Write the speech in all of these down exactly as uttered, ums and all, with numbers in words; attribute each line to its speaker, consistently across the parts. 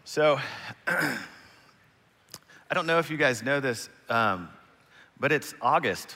Speaker 1: So, I don't know if you guys know this, um, but it's August.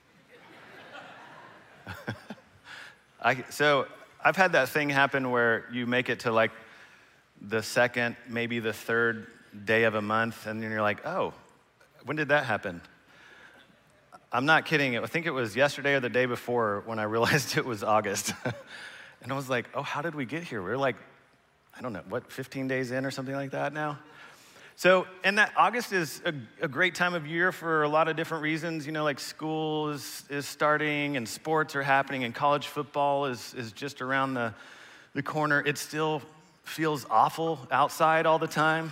Speaker 1: I, so, I've had that thing happen where you make it to like the second, maybe the third day of a month, and then you're like, oh, when did that happen? I'm not kidding. I think it was yesterday or the day before when I realized it was August. And I was like, oh, how did we get here? We're like, I don't know, what, fifteen days in or something like that now? So, and that August is a, a great time of year for a lot of different reasons. You know, like school is, is starting and sports are happening and college football is, is just around the, the corner. It still feels awful outside all the time.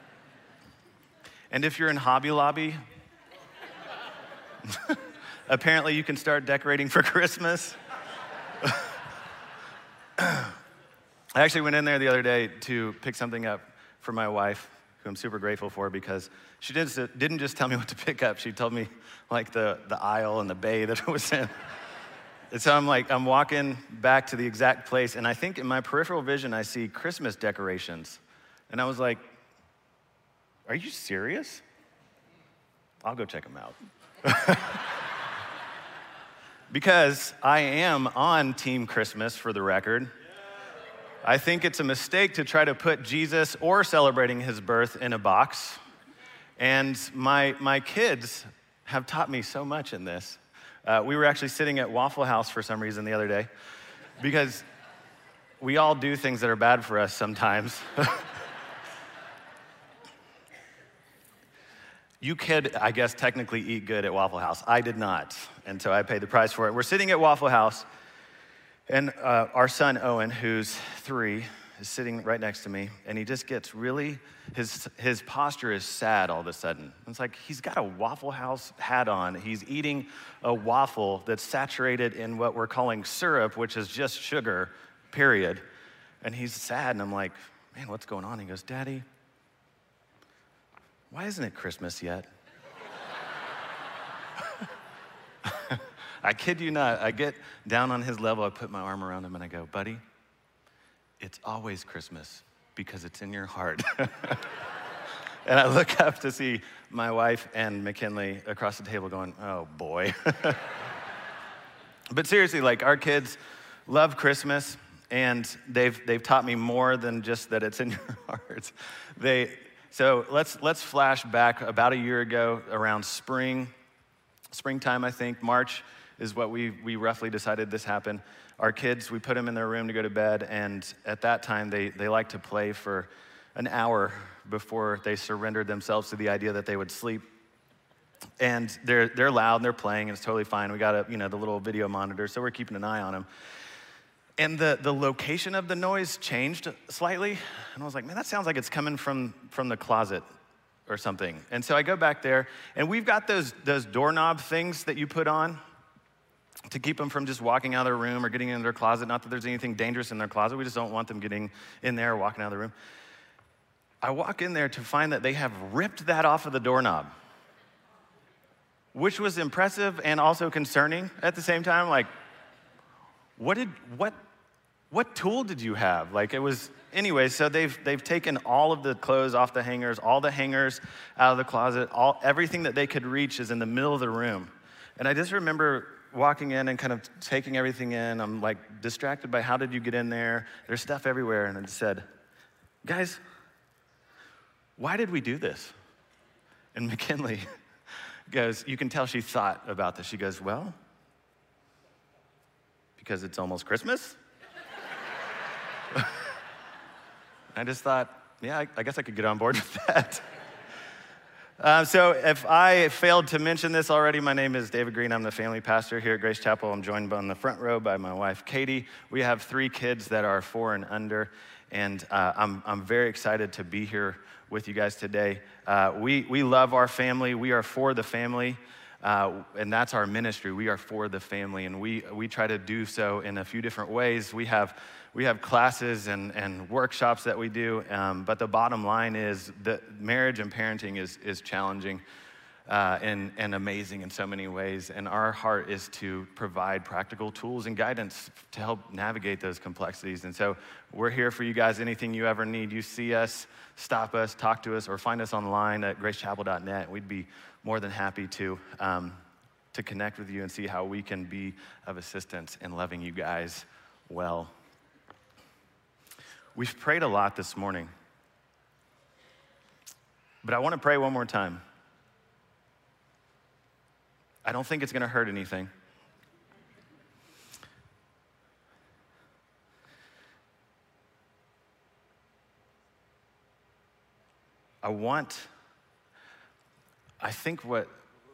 Speaker 1: And if you're in Hobby Lobby, apparently you can start decorating for Christmas. I actually went in there the other day to pick something up for my wife, who I'm super grateful for, because she didn't, didn't just tell me what to pick up. She told me like the, the aisle and the bay that it was in. And so I'm like, I'm walking back to the exact place, and I think in my peripheral vision, I see Christmas decorations. And I was like, are you serious? I'll go check them out. Because I am on Team Christmas, for the record. I think it's a mistake to try to put Jesus or celebrating his birth in a box. And my, my kids have taught me so much in this. Uh, we were actually sitting at Waffle House for some reason the other day, because we all do things that are bad for us sometimes. You could, I guess, technically eat good at Waffle House. I did not, and so I paid the price for it. We're sitting at Waffle House, and uh, our son, Owen, who's three, is sitting right next to me, and he just gets really, his his posture is sad all of a sudden. It's like he's got a Waffle House hat on. He's eating a waffle that's saturated in what we're calling syrup, which is just sugar, period. And he's sad, and I'm like, man, what's going on? He goes, Daddy, why isn't it Christmas yet? I kid you not. I get down on his level, I put my arm around him, and I go, buddy, it's always Christmas because it's in your heart. And I look up to see my wife and McKinley across the table going, oh boy. But seriously, like, our kids love Christmas, and they've they've taught me more than just that it's in your heart. They So let's let's flash back about a year ago, around spring, springtime, I think. March is what we we roughly decided this happened. Our kids, we put them in their room to go to bed, and at that time, they they like to play for an hour before they surrendered themselves to the idea that they would sleep. And they're they're loud, and they're playing, and it's totally fine. We got a, you know, the little video monitor, so we're keeping an eye on them. And the, the location of the noise changed slightly. And I was like, man, that sounds like it's coming from, from the closet or something. And so I go back there, and we've got those, those doorknob things that you put on to keep them from just walking out of their room or getting in their closet. Not that there's anything dangerous in their closet. We just don't want them getting in there or walking out of the room. I walk in there to find that they have ripped that off of the doorknob, which was impressive and also concerning at the same time. Like, what did, what, What tool did you have? Like, it was, anyway, so they've they've taken all of the clothes off the hangers, all the hangers out of the closet, all everything that they could reach is in the middle of the room. And I just remember walking in and kind of taking everything in. I'm like distracted by, how did you get in there? There's stuff everywhere. And I just said, guys, why did we do this? And McKinley goes, you can tell she thought about this. She goes, well, because it's almost Christmas. I just thought, yeah, I, I guess I could get on board with that. uh, so if I failed to mention this already, my name is David Green. I'm the family pastor here at Grace Chapel. I'm joined on the front row by my wife, Katie. We have three kids that are four and under, and uh, I'm, I'm very excited to be here with you guys today. Uh, we, we love our family. We are for the family. Uh, and that's our ministry. We are for the family, and we we try to do so in a few different ways. We have we have classes and, and workshops that we do, um, but the bottom line is that marriage and parenting is is challenging. uh, and, and amazing in so many ways. And our heart is to provide practical tools and guidance to help navigate those complexities. And so we're here for you guys. Anything you ever need, you see us, stop us, talk to us, or find us online at grace chapel dot net. We'd be more than happy to, um, to connect with you and see how we can be of assistance in loving you guys well. We've prayed a lot this morning, but I want to pray one more time. I don't think it's going to hurt anything. I want, I think what,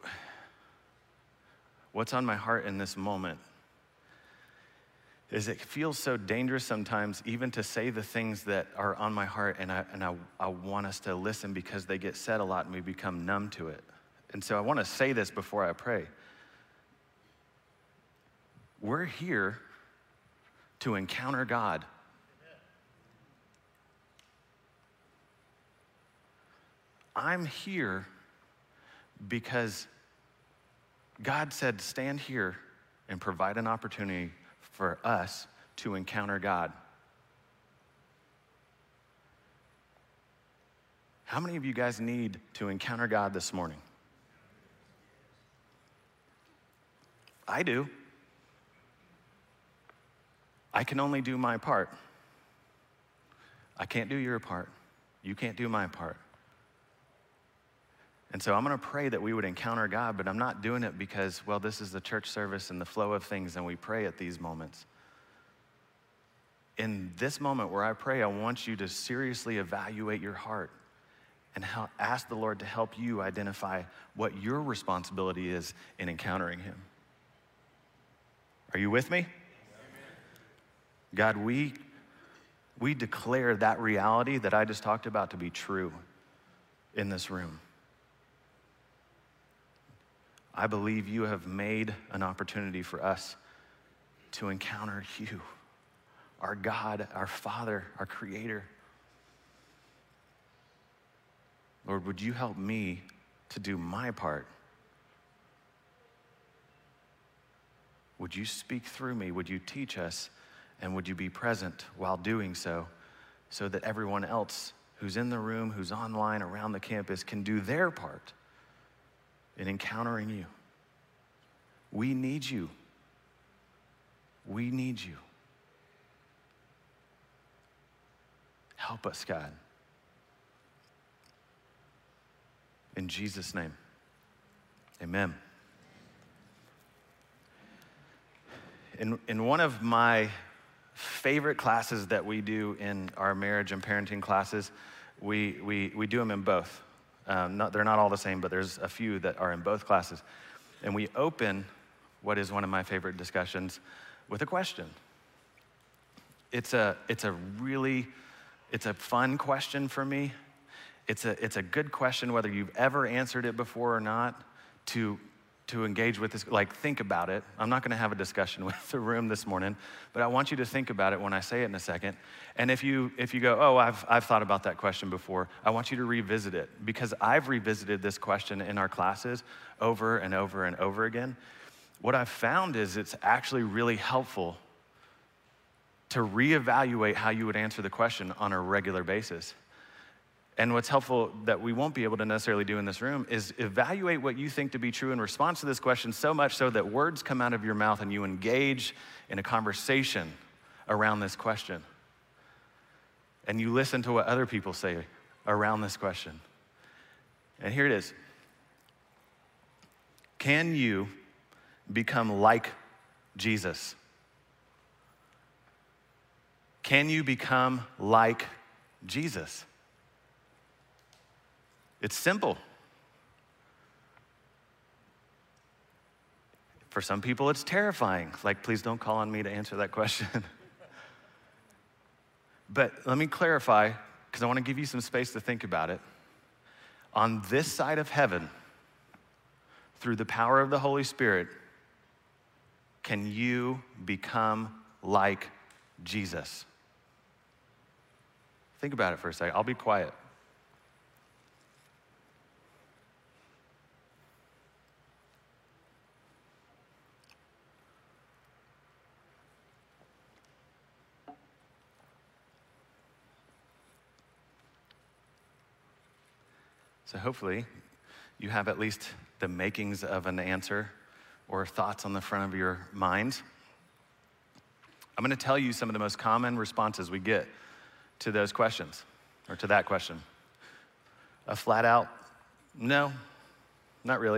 Speaker 1: what's on my heart in this moment is it feels so dangerous sometimes even to say the things that are on my heart, and I, and I, I want us to listen because they get said a lot and we become numb to it. And so I want to say this before I pray. We're here to encounter God. I'm here because God said, stand here and provide an opportunity for us to encounter God. How many of you guys need to encounter God this morning? I do. I can only do my part. I can't do your part. You can't do my part. And so I'm going to pray that we would encounter God, but I'm not doing it because, well, this is the church service and the flow of things, and we pray at these moments. In this moment where I pray, I want you to seriously evaluate your heart and how, ask the Lord to help you identify what your responsibility is in encountering him. Are you with me? Amen. God, we, we declare that reality that I just talked about to be true in this room. I believe you have made an opportunity for us to encounter you, our God, our Father, our Creator. Lord, would you help me to do my part? Would you speak through me? Would you teach us? And would you be present while doing so, so that everyone else who's in the room, who's online, around the campus can do their part in encountering you? We need you. We need you. Help us, God. In Jesus' name, amen. In, in one of my favorite classes that we do in our marriage and parenting classes, we, we, we do them in both. Um, not, they're not all the same, but there's a few that are in both classes. And we open what is one of my favorite discussions with a question. It's a, it's a really, it's a fun question for me. It's a, it's a good question, whether you've ever answered it before or not, to to engage with this, like think about it. I'm not gonna have a discussion with the room this morning, but I want you to think about it when I say it in a second. And if you if you go, oh, I've, I've thought about that question before, I want you to revisit it, because I've revisited this question in our classes over and over and over again. What I've found is it's actually really helpful to reevaluate how you would answer the question on a regular basis. And what's helpful that we won't be able to necessarily do in this room is evaluate what you think to be true in response to this question, so much so that words come out of your mouth and you engage in a conversation around this question. And you listen to what other people say around this question. And here it is. Can you become like Jesus? Can you become like Jesus? It's simple. For some people, it's terrifying. Like, please don't call on me to answer that question. But let me clarify, because I want to give you some space to think about it. On this side of heaven, through the power of the Holy Spirit, can you become like Jesus? Think about it for a second. I'll be quiet. So hopefully you have at least the makings of an answer or thoughts on the front of your mind. I'm gonna tell you some of the most common responses we get to those questions, or to that question. A flat out, no, not really.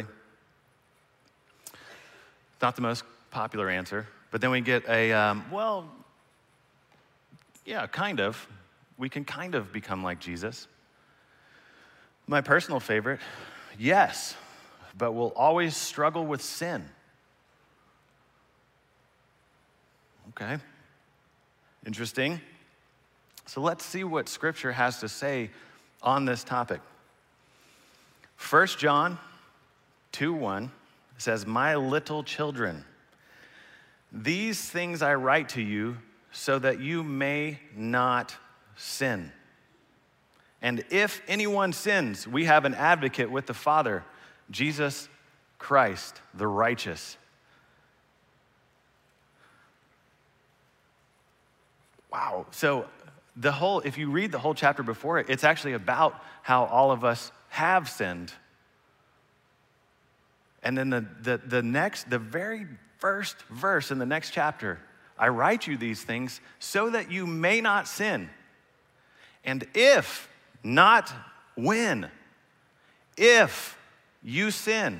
Speaker 1: It's not the most popular answer, but then we get a, um, well, yeah, kind of. We can kind of become like Jesus. My personal favorite, yes, but we'll always struggle with sin. Okay, interesting. So let's see what Scripture has to say on this topic. First John two one says, "My little children, these things I write to you so that you may not sin. And if anyone sins, we have an advocate with the Father, Jesus Christ, the righteous." Wow. So the whole, if you read the whole chapter before it, it's actually about how all of us have sinned. And then the, the, the next, the very first verse in the next chapter, "I write you these things so that you may not sin. And if, not when, if you sin,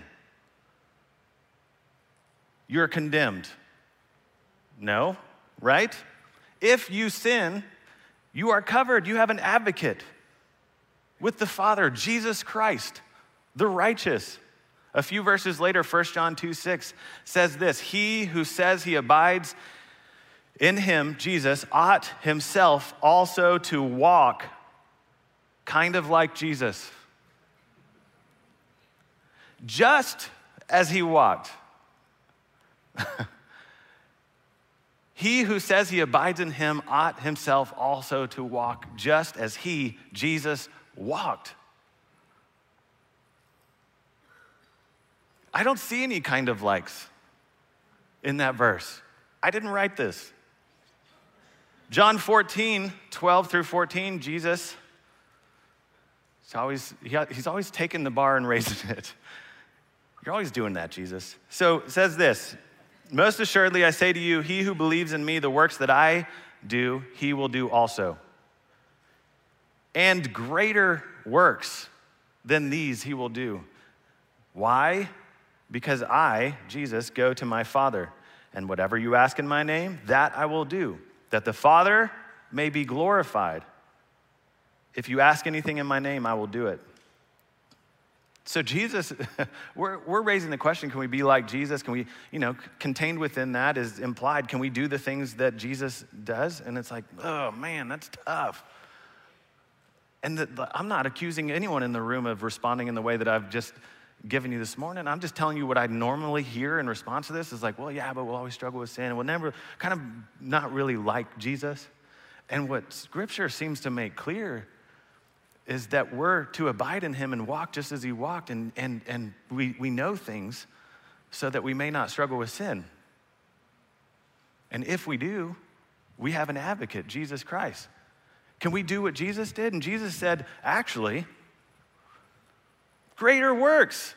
Speaker 1: you're condemned." No, right? If you sin, you are covered. You have an advocate with the Father, Jesus Christ, the righteous. A few verses later, First John two six says this, "He who says he abides in him," Jesus, "ought himself also to walk kind of like Jesus, just as he walked." He who says he abides in him ought himself also to walk just as he, Jesus, walked. I don't see any kind of likes in that verse. I didn't write this. John fourteen, twelve through fourteen, Jesus, he's always, he's always taking the bar and raising it. You're always doing that, Jesus. So it says this, "Most assuredly I say to you, he who believes in me, the works that I do, he will do also. And greater works than these he will do." Why? "Because I, Jesus, go to my Father, and whatever you ask in my name, that I will do, that the Father may be glorified. If you ask anything in my name, I will do it." So Jesus, we're, we're raising the question, can we be like Jesus? Can we, you know, contained within that is implied, can we do the things that Jesus does? And it's like, oh man, that's tough. And the, the, I'm not accusing anyone in the room of responding in the way that I've just given you this morning. I'm just telling you what I normally hear in response to this is like, well, yeah, but we'll always struggle with sin. And we'll never, kind of not really like Jesus. And what Scripture seems to make clear is that we're to abide in him and walk just as he walked, and, and, and we, we know things so that we may not struggle with sin. And if we do, we have an advocate, Jesus Christ. Can we do what Jesus did? And Jesus said, actually, greater works.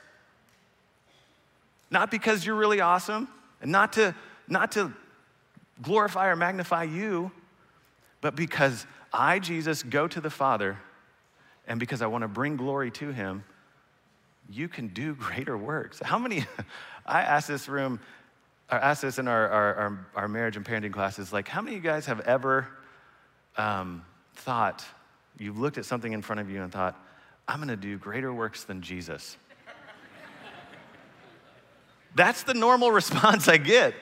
Speaker 1: Not because you're really awesome, and not to, not to glorify or magnify you, but because I, Jesus, go to the Father, and because I want to bring glory to him, you can do greater works. How many, I asked this room, I asked this in our, our, our, our marriage and parenting classes, like how many of you guys have ever um, thought, you've looked at something in front of you and thought, I'm gonna do greater works than Jesus? That's the normal response I get.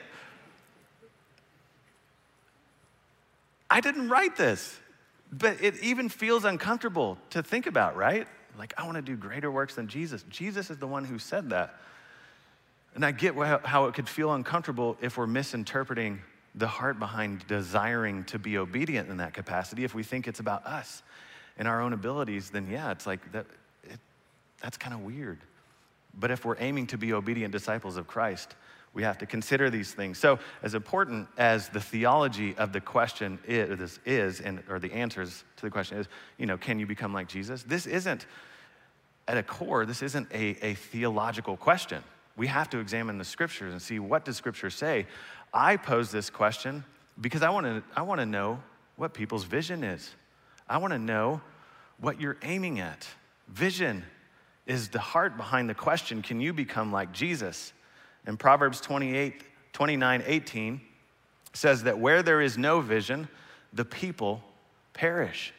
Speaker 1: I didn't write this. But it even feels uncomfortable to think about, right? Like, I want to do greater works than Jesus. Jesus is the one who said that. And I get how it could feel uncomfortable if we're misinterpreting the heart behind desiring to be obedient in that capacity. If we think it's about us and our own abilities, then yeah, it's like, that. It, that's kind of weird. But if we're aiming to be obedient disciples of Christ, we have to consider these things. So as important as the theology of the question is, is and, or the answers to the question is, you know, can you become like Jesus? This isn't at a core, this isn't a, a theological question. We have to examine the scriptures and see, what does scripture say? I pose this question because I want to I want to know what people's vision is. I want to know what you're aiming at. Vision is the heart behind the question, can you become like Jesus? And Proverbs twenty-eight, twenty-nine, eighteen says that where there is no vision, the people perish.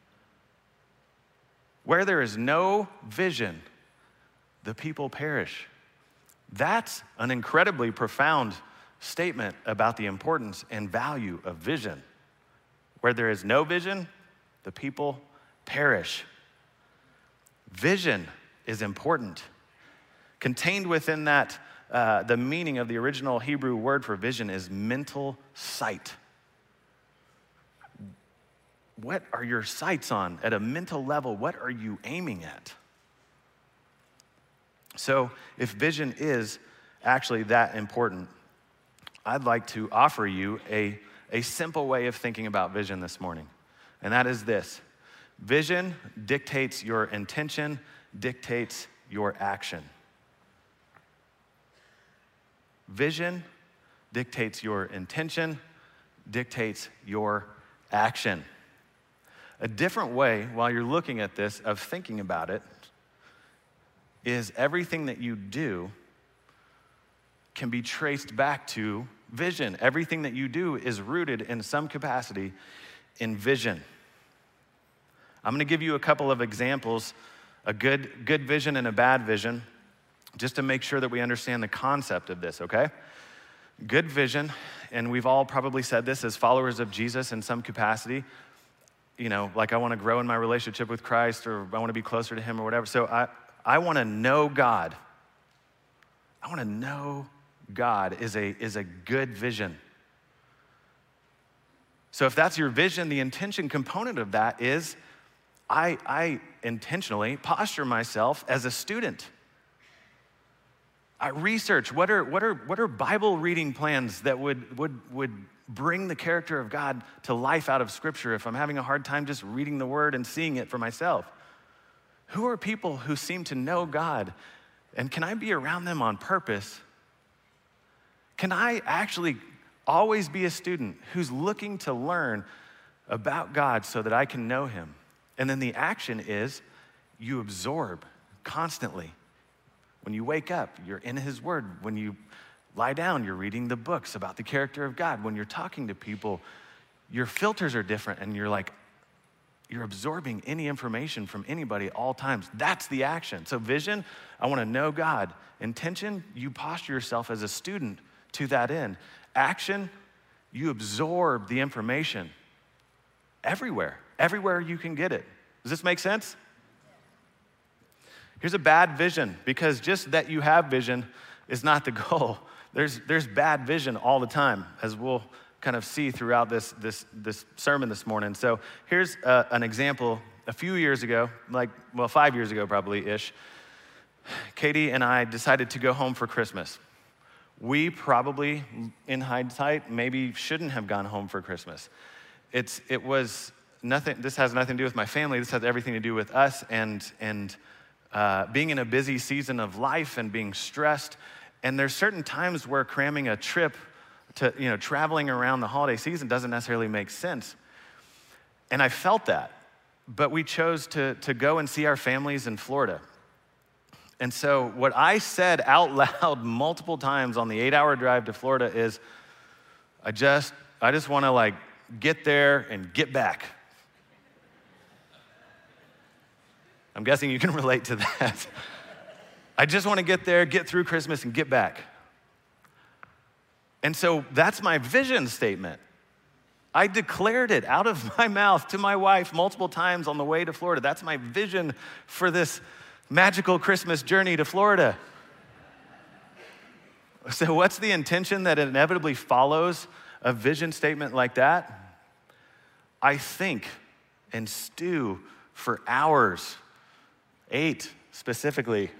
Speaker 1: Where there is no vision, the people perish. That's an incredibly profound statement about the importance and value of vision. Where there is no vision, the people perish. Vision is important. Contained within that, uh, the meaning of the original Hebrew word for vision is mental sight. What are your sights on? At a mental level, what are you aiming at? So if vision is actually that important, I'd like to offer you a, a simple way of thinking about vision this morning. And that is this: vision dictates your intention, dictates your action. Vision dictates your intention, dictates your action. A different way, while you're looking at this, of thinking about it, is everything that you do can be traced back to vision. Everything that you do is rooted in some capacity in vision. I'm gonna give you a couple of examples, a good, good vision and a bad vision, just to make sure that we understand the concept of this, okay? Good vision, and we've all probably said this as followers of Jesus in some capacity, you know, like I wanna grow in my relationship with Christ, or I wanna be closer to him or whatever. So I, I wanna know God. I wanna know God is a, is a good vision. So if that's your vision, the intention component of that is I, I intentionally posture myself as a student. I research what are, what are, what are Bible reading plans that would, would, would bring the character of God to life out of Scripture if I'm having a hard time just reading the Word and seeing it for myself. Who are people who seem to know God? And can I be around them on purpose? Can I actually always be a student who's looking to learn about God so that I can know him? And then the action is you absorb constantly. When you wake up, you're in his word. When you lie down, you're reading the books about the character of God. When you're talking to people, your filters are different and you're like, you're absorbing any information from anybody at all times. That's the action. So vision, I wanna know God. Intention, you posture yourself as a student to that end. Action, you absorb the information everywhere, everywhere you can get it. Does this make sense? Here's a bad vision, because just that you have vision is not the goal. There's, there's bad vision all the time, as we'll kind of see throughout this, this, this sermon this morning. So here's uh, an example. A few years ago, like, well, five years ago probably-ish, Katie and I decided to go home for Christmas. We probably, in hindsight, maybe shouldn't have gone home for Christmas. It's, it was nothing, this has nothing to do with my family, this has everything to do with us and, and uh, being in a busy season of life and being stressed. And there's certain times where cramming a trip to, you know, traveling around the holiday season doesn't necessarily make sense. And I felt that, but we chose to, to go and see our families in Florida. And so what I said out loud multiple times on the eight-hour drive to Florida is, I just, I just wanna like get there and get back. I'm guessing you can relate to that. I just wanna get there, get through Christmas, and get back. And so that's my vision statement. I declared it out of my mouth to my wife multiple times on the way to Florida. That's my vision for this magical Christmas journey to Florida. So what's the intention that inevitably follows a vision statement like that? I think and stew for hours, eight specifically,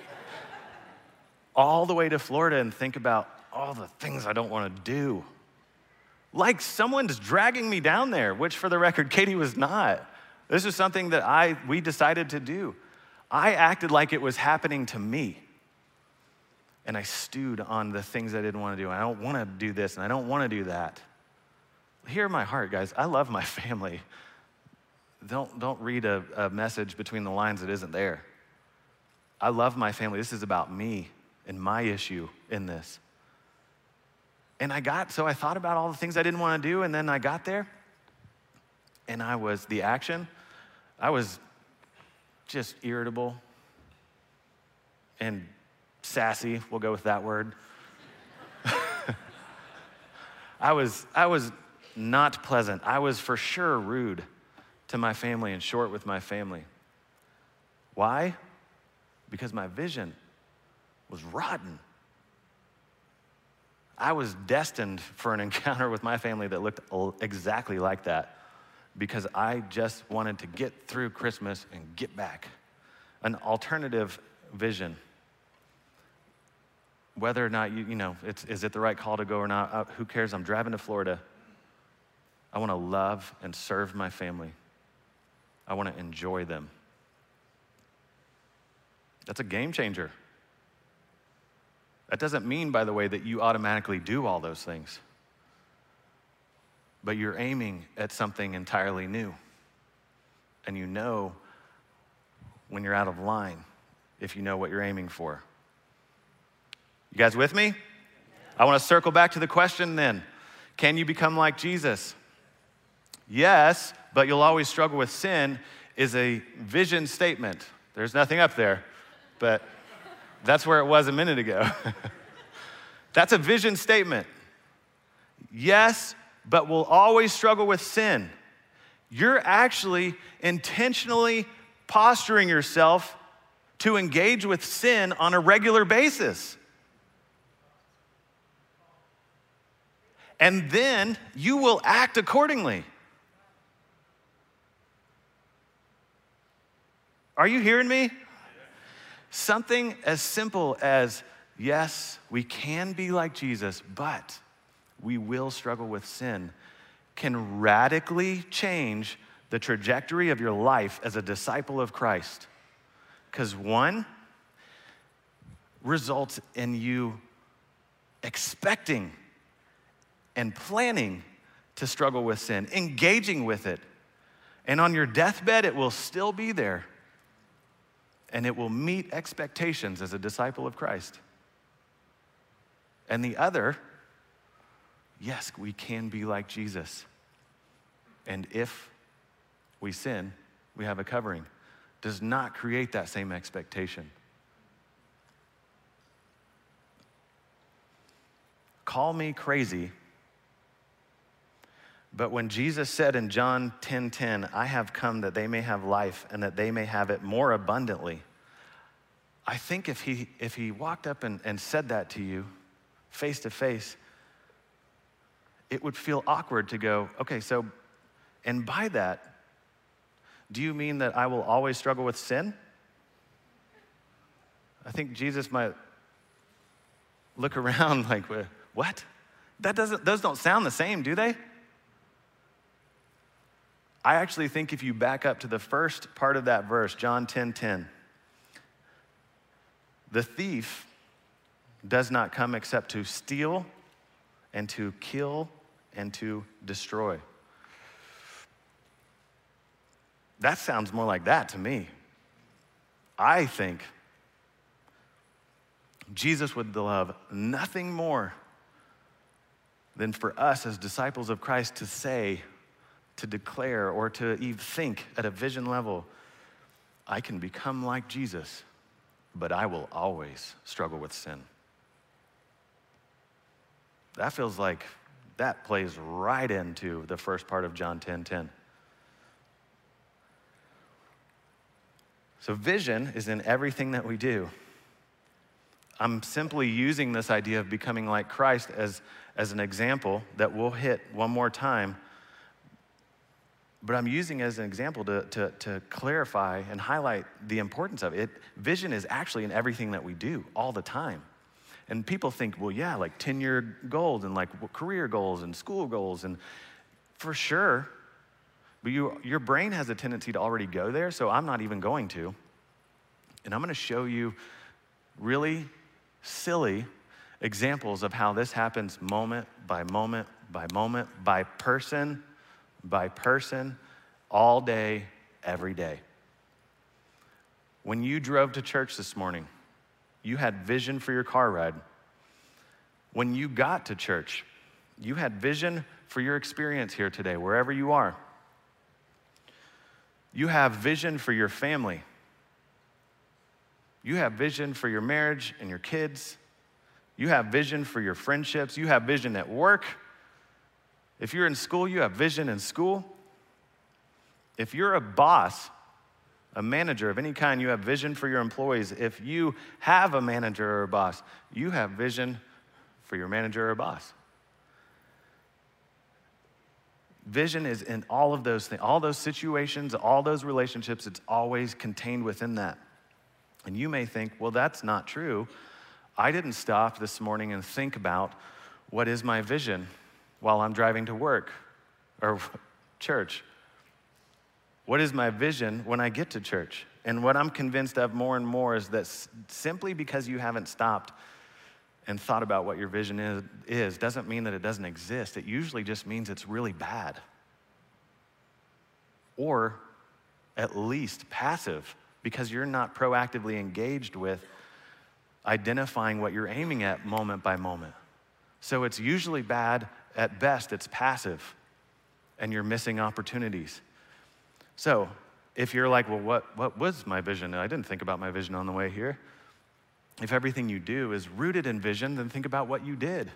Speaker 1: all the way to Florida, and think about all the things I don't want to do. Like someone's dragging me down there, which for the record, Katie was not. This is something that I we decided to do. I acted like it was happening to me. And I stewed on the things I didn't want to do. I don't want to do this, and I don't want to do that. Hear my heart, guys. I love my family. Don't, don't read a, a message between the lines that isn't there. I love my family. This is about me and my issue in this. And I got, so I thought about all the things I didn't want to do, and then I got there, and I was, the action, I was just irritable and sassy, we'll go with that word. I was, I was not pleasant. I was for sure rude to my family and short with my family. Why? Because my vision was rotten. I was destined for an encounter with my family that looked exactly like that because I just wanted to get through Christmas and get back. An alternative vision. Whether or not, you, you know, it's, is it the right call to go or not? Uh, who cares? I'm driving to Florida. I want to love and serve my family. I want to enjoy them. That's a game changer. That doesn't mean, by the way, that you automatically do all those things. But you're aiming at something entirely new. And you know when you're out of line if you know what you're aiming for. You guys with me? I want to circle back to the question then. Can you become like Jesus? Yes, but you'll always struggle with sin is a vision statement. There's nothing up there, but that's where it was a minute ago. That's a vision statement. Yes, but we'll always struggle with sin. You're actually intentionally posturing yourself to engage with sin on a regular basis. And then you will act accordingly. Are you hearing me? Something as simple as, yes, we can be like Jesus, but we will struggle with sin, can radically change the trajectory of your life as a disciple of Christ. Because one results in you expecting and planning to struggle with sin, engaging with it. And on your deathbed, it will still be there. And it will meet expectations as a disciple of Christ. And the other, yes, we can be like Jesus. And if we sin, we have a covering. Does not create that same expectation. Call me crazy, but when Jesus said in John ten ten, I have come that they may have life and that they may have it more abundantly, I think if he, if he walked up and, and said that to you face to face, it would feel awkward to go, okay, so, and by that, do you mean that I will always struggle with sin? I think Jesus might look around like, what? That doesn't, those don't sound the same, do they? I actually think if you back up to the first part of that verse, John ten ten, the thief does not come except to steal and to kill and to destroy. That sounds more like that to me. I think Jesus would love nothing more than for us as disciples of Christ to say, to declare, or to even think at a vision level, I can become like Jesus, but I will always struggle with sin. That feels like that plays right into the first part of John ten ten. So vision is in everything that we do. I'm simply using this idea of becoming like Christ as, as an example that we'll hit one more time. But I'm using it as an example to, to, to clarify and highlight the importance of it. Vision is actually in everything that we do all the time. And people think, well, yeah, like ten-year goals and like career goals and school goals, and for sure. But you, your brain has a tendency to already go there, so I'm not even going to. And I'm gonna show you really silly examples of how this happens moment by moment by moment, by person by person, all day, every day. When you drove to church this morning, you had vision for your car ride. When you got to church, you had vision for your experience here today, wherever you are. You have vision for your family. You have vision for your marriage and your kids. You have vision for your friendships. You have vision at work. If you're in school, you have vision in school. If you're a boss, a manager of any kind, you have vision for your employees. If you have a manager or a boss, you have vision for your manager or boss. Vision is in all of those things, all those situations, all those relationships. It's always contained within that. And you may think, well, that's not true. I didn't stop this morning and think about what is my vision while I'm driving to work or church. What is my vision when I get to church? And what I'm convinced of more and more is that simply because you haven't stopped and thought about what your vision is, is doesn't mean that it doesn't exist. It usually just means it's really bad. Or at least passive, because you're not proactively engaged with identifying what you're aiming at moment by moment. So it's usually bad. At best, it's passive, and you're missing opportunities. So if you're like, well, what, what was my vision? I didn't think about my vision on the way here. If everything you do is rooted in vision, then think about what you did.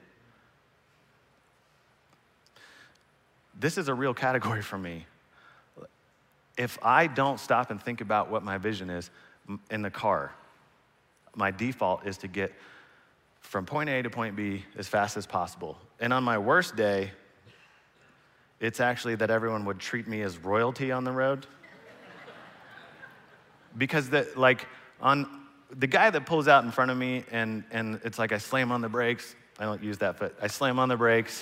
Speaker 1: This is a real category for me. If I don't stop and think about what my vision is in the car, my default is to get from point A to point B as fast as possible. And on my worst day, it's actually that everyone would treat me as royalty on the road. Because the, like on the guy that pulls out in front of me and, and it's like I slam on the brakes, I don't use that, but I slam on the brakes.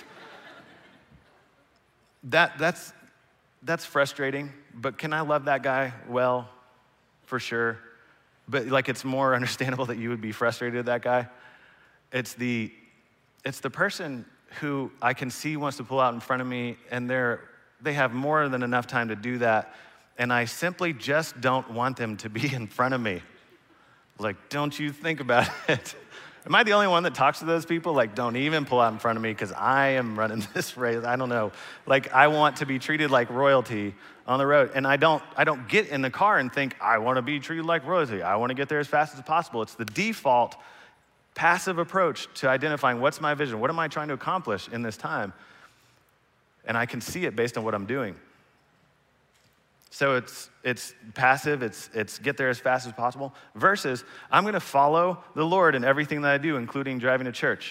Speaker 1: that, that's, that's frustrating, but can I love that guy? Well, for sure. But like it's more understandable that you would be frustrated at that guy. It's the, it's the person who I can see wants to pull out in front of me, and they're, they have more than enough time to do that, and I simply just don't want them to be in front of me. Like, don't you think about it. Am I the only one that talks to those people? Like, don't even pull out in front of me because I am running this race. I don't know. Like, I want to be treated like royalty on the road. And I don't, I don't get in the car and think, I want to be treated like royalty. I want to get there as fast as possible. It's the default passive approach to identifying what's my vision? What am I trying to accomplish in this time? And I can see it based on what I'm doing. So it's it's passive, it's it's get there as fast as possible, versus I'm gonna follow the Lord in everything that I do, including driving to church.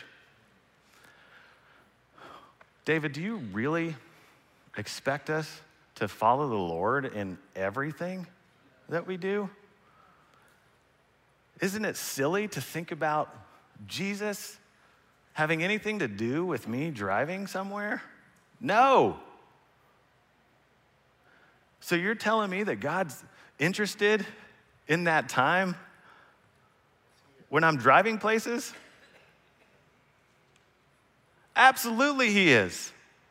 Speaker 1: David, do you really expect us to follow the Lord in everything that we do? Isn't it silly to think about Jesus having anything to do with me driving somewhere? No. So you're telling me that God's interested in that time when I'm driving places? Absolutely he is.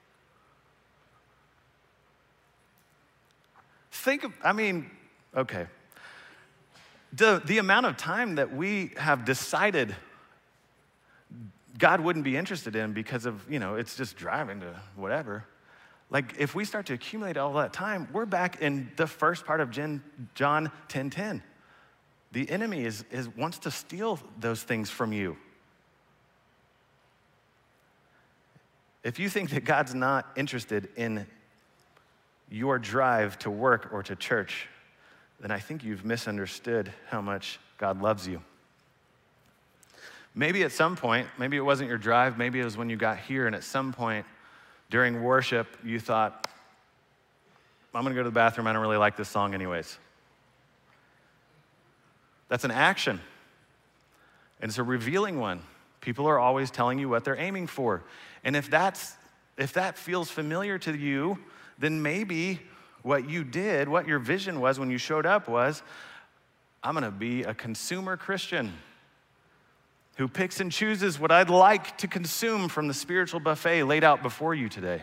Speaker 1: Think of, I mean, okay. The, the amount of time that we have decided God wouldn't be interested in because of, you know, it's just driving to whatever. Like, if we start to accumulate all that time, we're back in the first part of John ten ten. The enemy is, is wants to steal those things from you. If you think that God's not interested in your drive to work or to church, then I think you've misunderstood how much God loves you. Maybe at some point, maybe it wasn't your drive, maybe it was when you got here, and at some point during worship, you thought, I'm gonna go to the bathroom, I don't really like this song anyways. That's an action, and it's a revealing one. People are always telling you what they're aiming for. And if that's if that feels familiar to you, then maybe what you did, what your vision was when you showed up was, I'm gonna be a consumer Christian who picks and chooses what I'd like to consume from the spiritual buffet laid out before you today.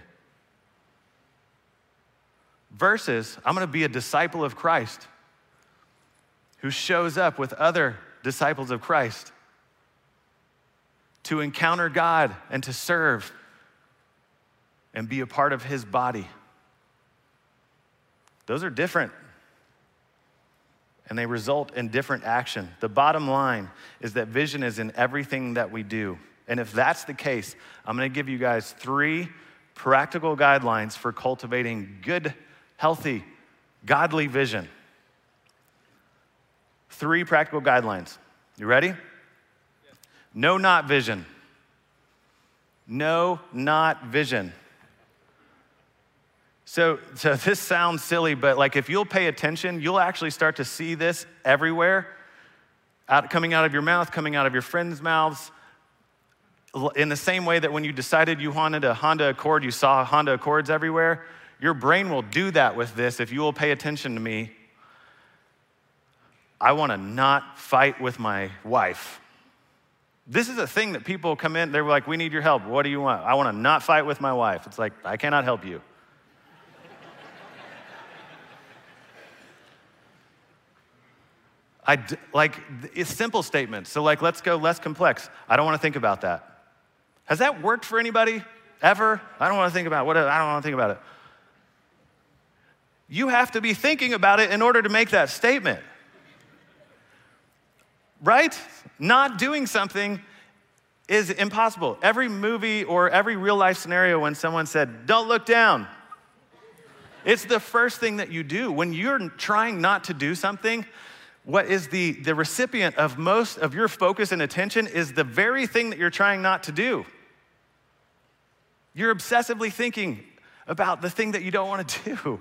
Speaker 1: Versus, I'm gonna be a disciple of Christ who shows up with other disciples of Christ to encounter God and to serve and be a part of his body. Those are different, and they result in different action. The bottom line is that vision is in everything that we do. And if that's the case, I'm gonna give you guys three practical guidelines for cultivating good, healthy, godly vision. Three practical guidelines. You ready? Yes. No, not vision. No, not vision. So, so this sounds silly, but like if you'll pay attention, you'll actually start to see this everywhere, out, coming out of your mouth, coming out of your friends' mouths, in the same way that when you decided you wanted a Honda Accord, you saw Honda Accords everywhere. Your brain will do that with this if you will pay attention to me. I wanna not fight with my wife. This is a thing that people come in, they're like, we need your help. What do you want? I wanna not fight with my wife. It's like, I cannot help you. I, like, it's simple statements. So like, let's go less complex. I don't wanna think about that. Has that worked for anybody, ever? I don't wanna think about what, I don't wanna think about it. You have to be thinking about it in order to make that statement. Right? Not doing something is impossible. Every movie or every real life scenario when someone said, don't look down, it's the first thing that you do. When you're trying not to do something, what is the, the recipient of most of your focus and attention is the very thing that you're trying not to do. You're obsessively thinking about the thing that you don't want to do.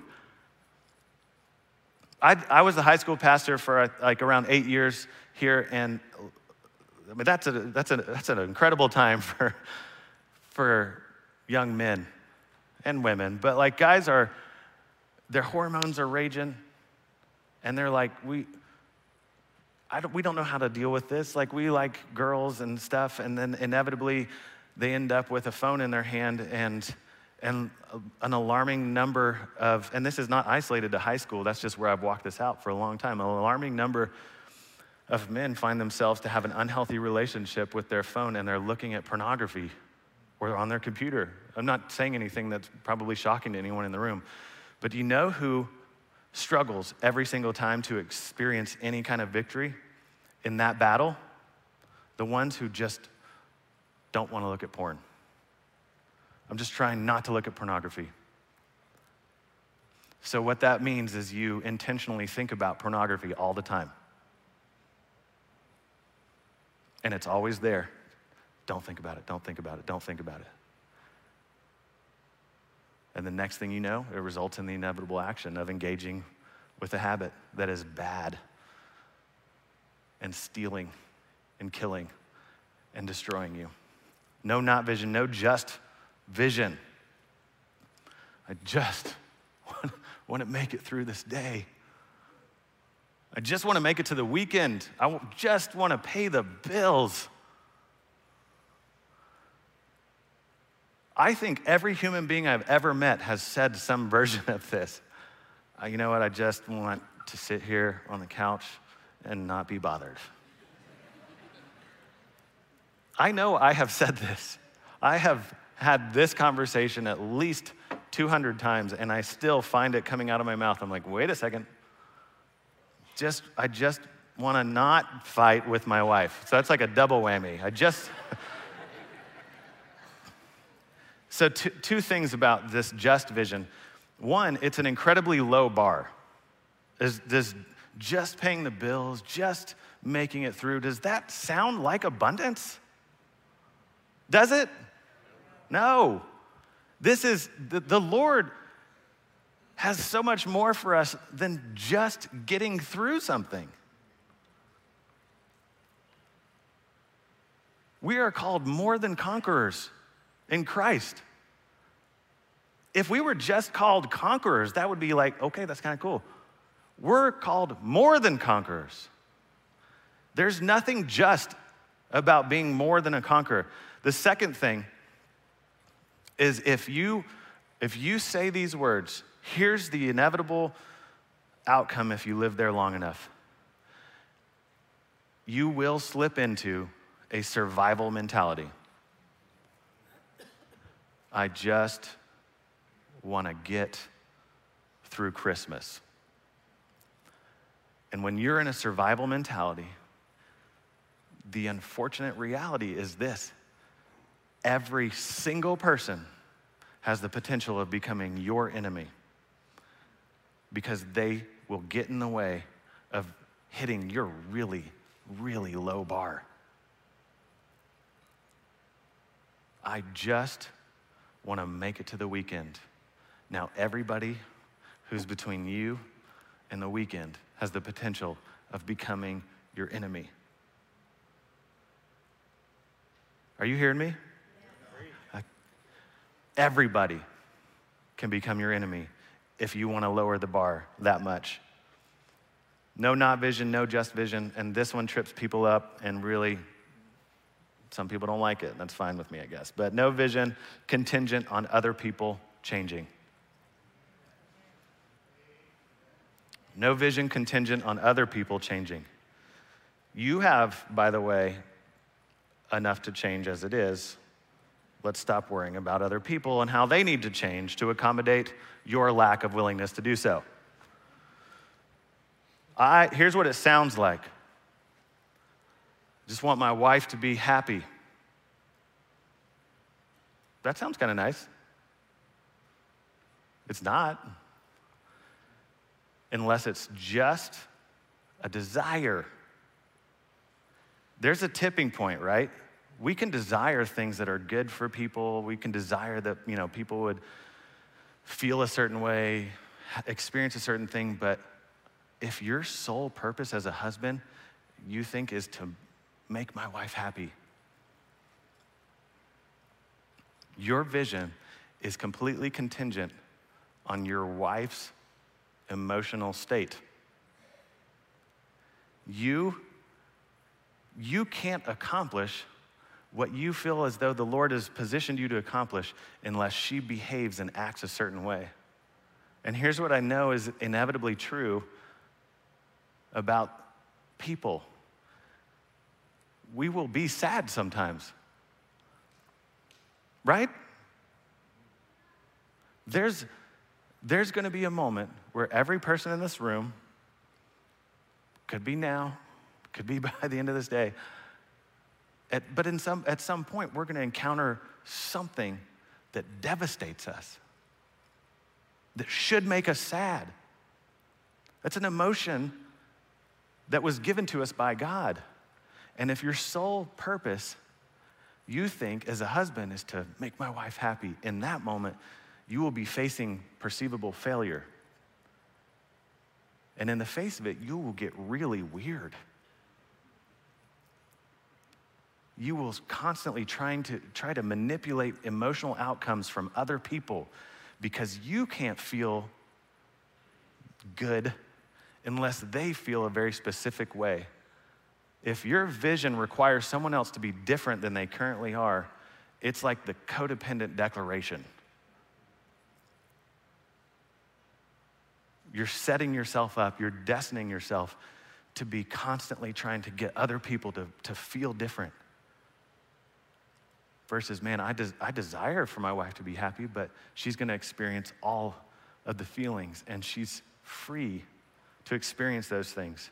Speaker 1: I, I was the high school pastor for like around eight years here, and I mean that's a that's a that's an incredible time for for young men and women. But like guys are, their hormones are raging, and they're like, we I don't, we don't know how to deal with this. Like we like girls and stuff, and then inevitably they end up with a phone in their hand and. And an alarming number of, and this is not isolated to high school, that's just where I've walked this out for a long time. An alarming number of men find themselves to have an unhealthy relationship with their phone, and they're looking at pornography or on their computer. I'm not saying anything that's probably shocking to anyone in the room, but do you know who struggles every single time to experience any kind of victory in that battle? The ones who just don't want to look at porn. I'm just trying not to look at pornography. So what that means is you intentionally think about pornography all the time. And it's always there. Don't think about it, don't think about it, don't think about it. And the next thing you know, it results in the inevitable action of engaging with a habit that is bad and stealing and killing and destroying you. No not vision, no just vision. I just want, want to make it through this day. I just want to make it to the weekend. I just want to pay the bills. I think every human being I've ever met has said some version of this. Uh, you know what? I just want to sit here on the couch and not be bothered. I know I have said this. I have had this conversation at least two hundred times, and I still find it coming out of my mouth. I'm like, wait a second. Just, I just want to not fight with my wife. So that's like a double whammy. I just... So two, two things about this just vision. One, it's an incredibly low bar. Is this just paying the bills, just making it through, does that sound like abundance? Does it? No. This is, the, the Lord has so much more for us than just getting through something. We are called more than conquerors in Christ. If we were just called conquerors, that would be like, okay, that's kind of cool. We're called more than conquerors. There's nothing just about being more than a conqueror. The second thing is if you if you say these words, here's the inevitable outcome if you live there long enough. You will slip into a survival mentality. I just want to get through Christmas. And when you're in a survival mentality, the unfortunate reality is this: every single person has the potential of becoming your enemy because they will get in the way of hitting your really, really low bar. I just want to make it to the weekend. Now, everybody who's between you and the weekend has the potential of becoming your enemy. Are you hearing me? Yeah. Everybody can become your enemy if you want to lower the bar that much. No not vision, no just vision, and this one trips people up, and really, some people don't like it. That's fine with me, I guess. But no vision, contingent on other people changing. No vision, contingent on other people changing. You have, by the way, enough to change as it is. Let's stop worrying about other people and how they need to change to accommodate your lack of willingness to do so. I, here's what it sounds like. Just want my wife to be happy. That sounds kind of nice. It's not. Unless it's just a desire. There's a tipping point, right? We can desire things that are good for people. We can desire that, you know, people would feel a certain way, experience a certain thing, but if your sole purpose as a husband, you think, is to make my wife happy, your vision is completely contingent on your wife's emotional state. You, you can't accomplish what you feel as though the Lord has positioned you to accomplish unless she behaves and acts a certain way. And here's what I know is inevitably true about people. We will be sad sometimes, right? There's, there's gonna be a moment where every person in this room, could be now, could be by the end of this day, at, but in some, at some point, we're gonna encounter something that devastates us, that should make us sad. That's an emotion that was given to us by God. And if your sole purpose, you think as a husband, is to make my wife happy, in that moment, you will be facing perceivable failure. And in the face of it, you will get really weird. You will constantly trying to try to manipulate emotional outcomes from other people because you can't feel good unless they feel a very specific way. If your vision requires someone else to be different than they currently are, it's like the codependent declaration. You're setting yourself up, you're destining yourself to be constantly trying to get other people to, to feel different. Versus, man, I, des- I desire for my wife to be happy, but she's gonna experience all of the feelings, and she's free to experience those things.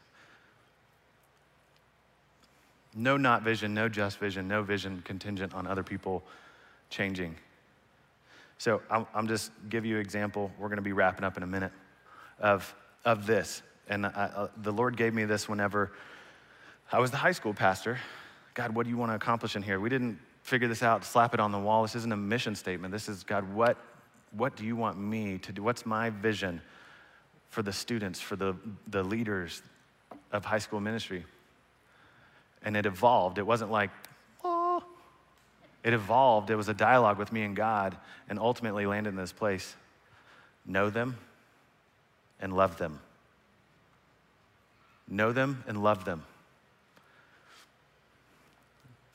Speaker 1: No not vision, no just vision, no vision contingent on other people changing. So I'm, I'm just give you an example. We're gonna be wrapping up in a minute of, of this. And I, uh, the Lord gave me this whenever I was the high school pastor. God, what do you wanna accomplish in here? We didn't figure this out, slap it on the wall. This isn't a mission statement. This is, God, what, what do you want me to do? What's my vision for the students, for the, the leaders of high school ministry? And it evolved. It wasn't like, oh. It evolved. It was a dialogue with me and God, and ultimately landed in this place. Know them and love them. Know them and love them.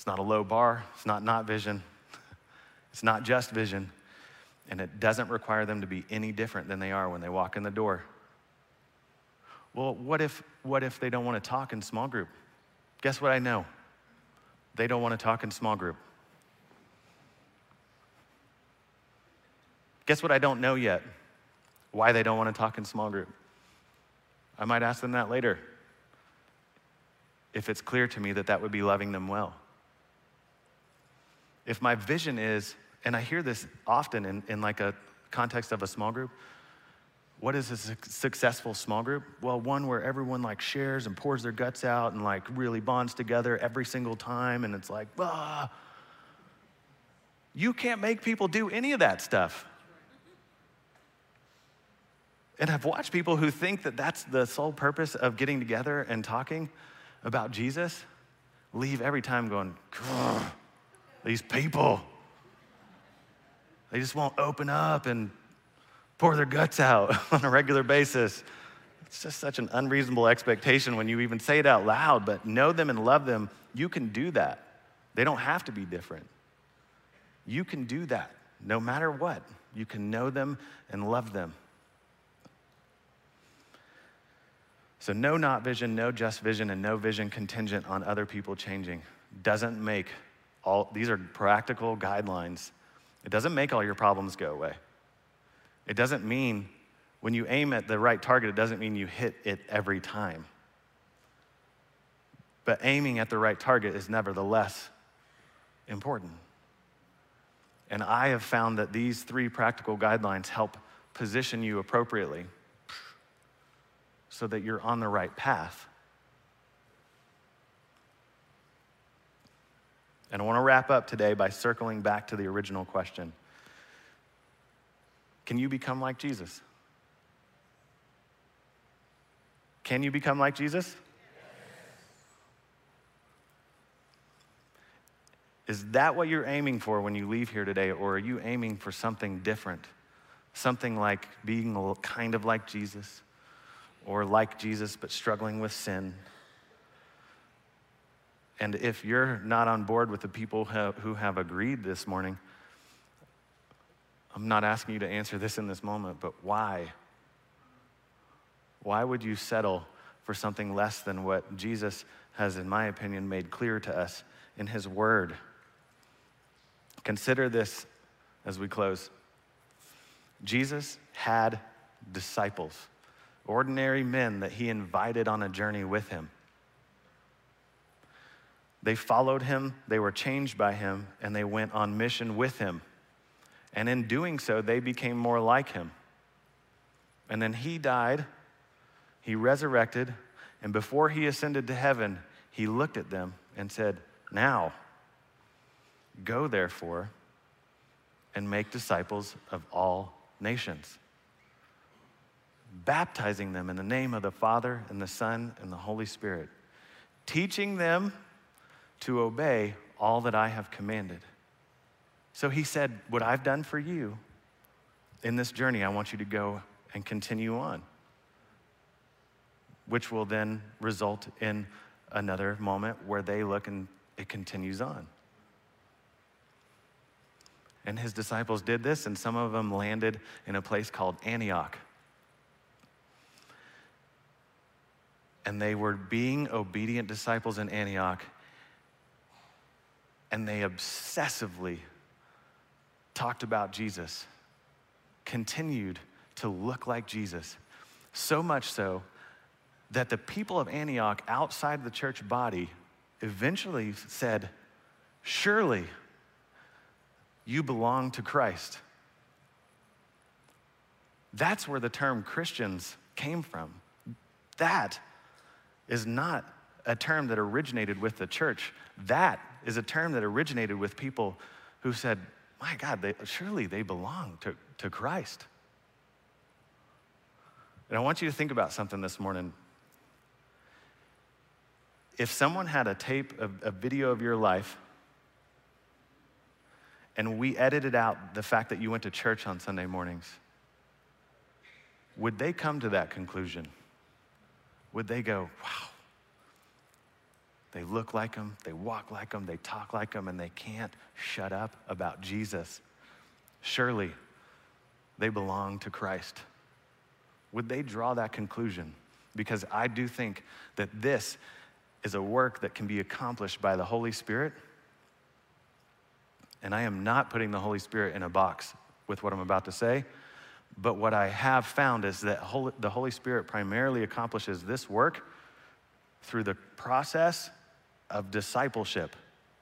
Speaker 1: It's not a low bar. It's not not vision. It's not just vision. And it doesn't require them to be any different than they are when they walk in the door. Well, what if, what if they don't want to talk in small group? Guess what I know? They don't want to talk in small group. Guess what I don't know yet? Why they don't want to talk in small group. I might ask them that later, if it's clear to me that that would be loving them well. If my vision is, and I hear this often in, in like a context of a small group, what is a su- successful small group? Well, one where everyone like shares and pours their guts out and like really bonds together every single time, and it's like, ah. You can't make people do any of that stuff. And I've watched people who think that that's the sole purpose of getting together and talking about Jesus, leave every time going, these people, they just won't open up and pour their guts out on a regular basis. It's just such an unreasonable expectation when you even say it out loud, but know them and love them, you can do that. They don't have to be different. You can do that no matter what. You can know them and love them. So no not vision, no just vision, and no vision contingent on other people changing doesn't make all, these are practical guidelines. It doesn't make all your problems go away. It doesn't mean when you aim at the right target, it doesn't mean you hit it every time. But aiming at the right target is nevertheless important. And I have found that these three practical guidelines help position you appropriately so that you're on the right path. And I want to wrap up today by circling back to the original question. Can you become like Jesus? Can you become like Jesus? Is that what you're aiming for when you leave here today, or are you aiming for something different? Something like being a little kind of like Jesus, or like Jesus but struggling with sin? And if you're not on board with the people who have agreed this morning, I'm not asking you to answer this in this moment, but why? Why would you settle for something less than what Jesus has, in my opinion, made clear to us in his word? Consider this as we close. Jesus had disciples, ordinary men that he invited on a journey with him. They followed him, they were changed by him, and they went on mission with him. And in doing so, they became more like him. And then he died, he resurrected, and before he ascended to heaven, he looked at them and said, now, go therefore and make disciples of all nations, baptizing them in the name of the Father and the Son and the Holy Spirit, teaching them to obey all that I have commanded. So he said, what I've done for you in this journey, I want you to go and continue on, which will then result in another moment where they look and it continues on. And his disciples did this, and some of them landed in a place called Antioch. And they were being obedient disciples in Antioch, and they obsessively talked about Jesus, continued to look like Jesus, so much so that the people of Antioch outside the church body eventually said, surely you belong to Christ. That's where the term Christians came from. That is not a term that originated with the church. That is a term that originated with people who said, my God, they, surely they belong to, to Christ. And I want you to think about something this morning. If someone had a tape, a, a video of your life, and we edited out the fact that you went to church on Sunday mornings, would they come to that conclusion? Would they go, wow, they look like him, they walk like him, they talk like him, and they can't shut up about Jesus. Surely they belong to Christ. Would they draw that conclusion? Because I do think that this is a work that can be accomplished by the Holy Spirit. And I am not putting the Holy Spirit in a box with what I'm about to say, but what I have found is that the Holy Spirit primarily accomplishes this work through the process of discipleship.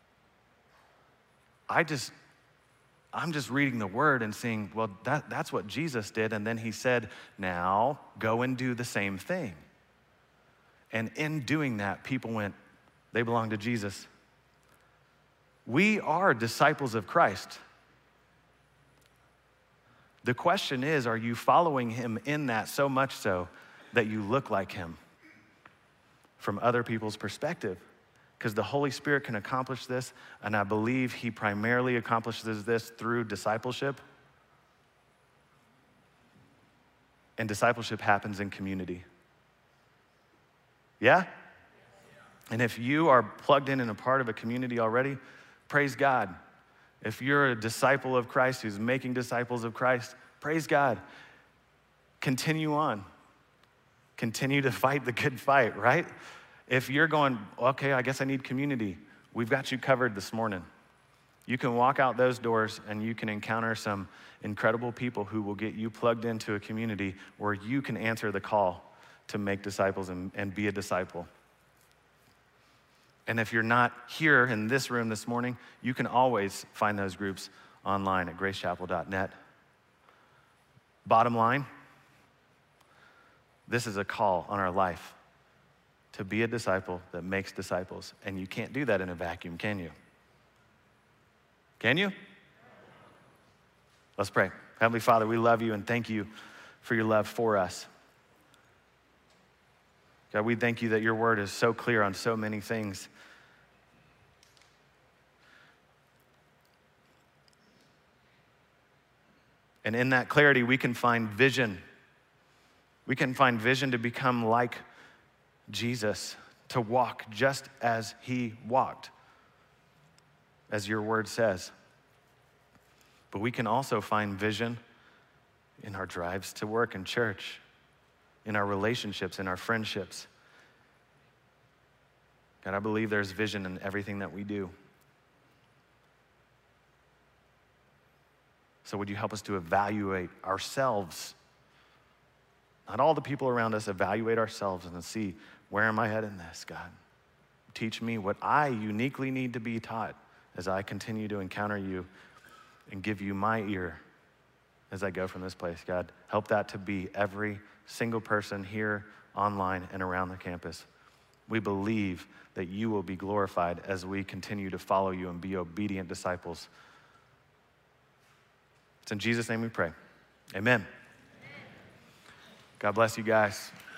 Speaker 1: I just, I'm just reading the word and seeing, well, that, that's what Jesus did, and then he said, now go and do the same thing. And in doing that, people went, they belong to Jesus. We are disciples of Christ. The question is, are you following him in that so much so that you look like him from other people's perspective? Because the Holy Spirit can accomplish this, and I believe he primarily accomplishes this through discipleship. And discipleship happens in community. Yeah? And if you are plugged in and a part of a community already, praise God. If you're a disciple of Christ who's making disciples of Christ, praise God. Continue on. Continue to fight the good fight, right? If you're going, okay, I guess I need community, we've got you covered this morning. You can walk out those doors and you can encounter some incredible people who will get you plugged into a community where you can answer the call to make disciples and, and be a disciple. And if you're not here in this room this morning, you can always find those groups online at grace chapel dot net. Bottom line, this is a call on our life to be a disciple that makes disciples. And you can't do that in a vacuum, can you? Can you? Let's pray. Heavenly Father, we love you and thank you for your love for us. God, we thank you that your word is so clear on so many things. And in that clarity, we can find vision. We can find vision to become like Jesus, to walk just as he walked, as your word says. But we can also find vision in our drives to work and church, in our relationships, in our friendships. God, I believe there's vision in everything that we do. So would you help us to evaluate ourselves? Not all the people around us, evaluate ourselves and see, where am I headed in this, God? Teach me what I uniquely need to be taught as I continue to encounter you and give you my ear as I go from this place, God. Help that to be every single person here, online, and around the campus. We believe that you will be glorified as we continue to follow you and be obedient disciples. It's in Jesus' name we pray. Amen. God bless you guys.